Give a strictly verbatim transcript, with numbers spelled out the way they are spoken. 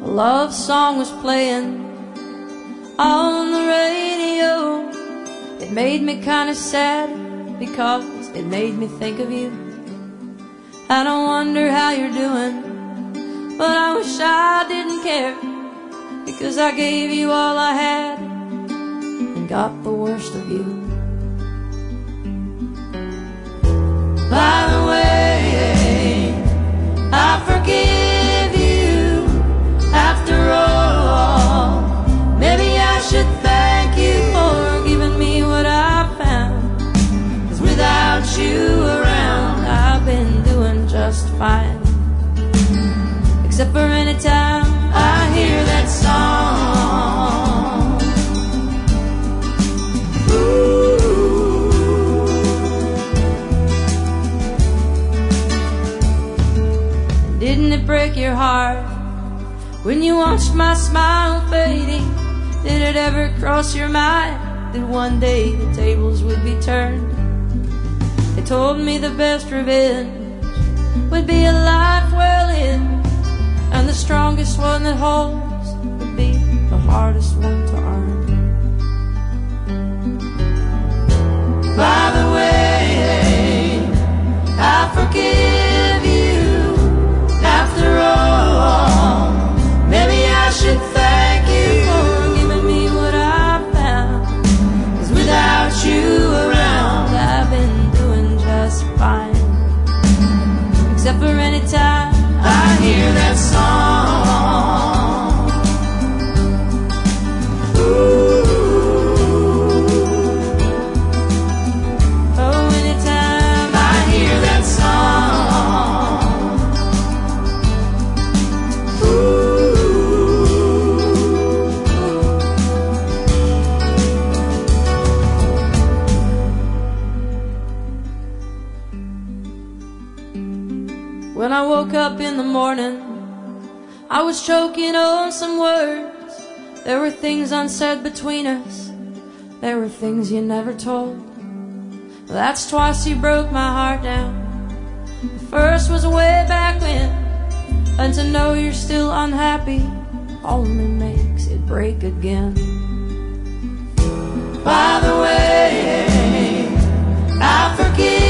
A love song was playing on the radio. It made me kinda sad because it made me think of you. I don't wonder how you're doing, but I wish I didn't care, because I gave you all I had and got the worst of you. By the way, I forgive you after all. Maybe I should thank you for giving me what I found, 'cause without you around I've been doing just fine. Except for any time I hear that song. Ooh. Didn't it break your heart when you watched my smile fading? Did it ever cross your mind that one day the tables would be turned? They told me the best revenge would be a life well in, and the strongest one that holds would be the hardest one to earn. By the way, I forgive you after all. Maybe I should thank you for giving me what I found, 'cause without you around I've been doing just fine. Except for any time I hear that song. Ooh. Oh, anytime I hear that song. When I woke up in the morning, I was choking on some words. There were things unsaid between us. There were things you never told. That's twice you broke my heart down. The first was way back when, and to know you're still unhappy only makes it break again. By the way, I forgive